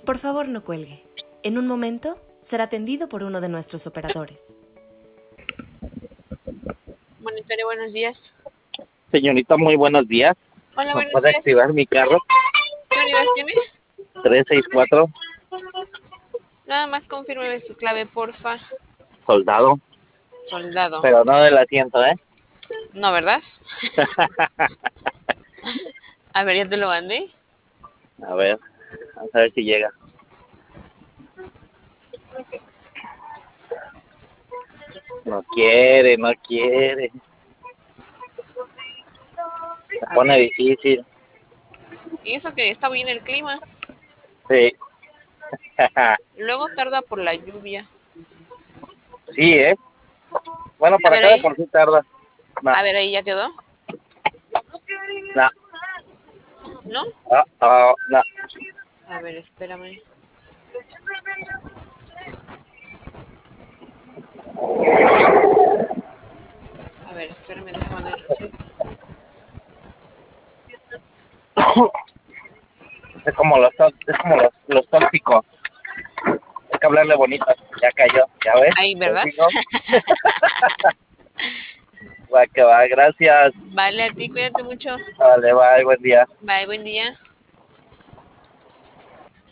Por favor, no cuelgue. En un momento será atendido por uno de nuestros operadores. Monitorio, buenos días. Señorita, muy buenos días. Hola, ¿Me buenos puede días. activar mi carro? ¿Qué unidad tiene? 364, Nada más confírmeme su clave, porfa. soldado, Soldado. pero no del asiento, ¿eh? No, ¿verdad? A ver, ya te lo mandé. A ver si llega. No quiere. Se pone difícil. Y eso que está bien el clima. Sí. Luego tarda por la lluvia. Sí, ¿eh? Bueno, A por ver acá de ahí. por sí tarda. No, A ver ahí, ¿ya quedó? no, ¿No? no. A ver, espérame. A ver, espérame, déjame el recibo. Es como los tóxicos. Hay que hablarle bonito. Ya cayó, ¿ya ves? Ahí, ¿Les ¿verdad? digo? Va que va, gracias. Vale, a ti, cuídate mucho. Vale, bye, buen día. Bye, buen día.